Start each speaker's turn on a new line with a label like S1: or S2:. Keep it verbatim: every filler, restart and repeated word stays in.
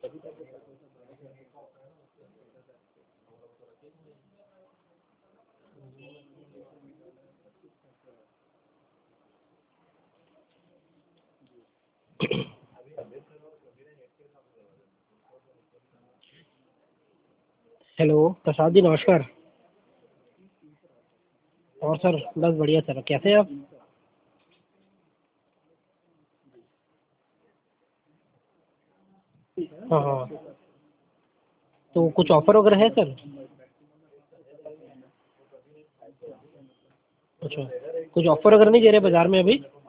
S1: Hello Prasad ji, नमस्कार। और sir बस बढ़िया सर, कैसे हैं आप? हाँ हाँ। तो कुछ ऑफर वगैरह है सर? अच्छा, कुछ ऑफर वगैरह नहीं दे रहे बाजार में अभी?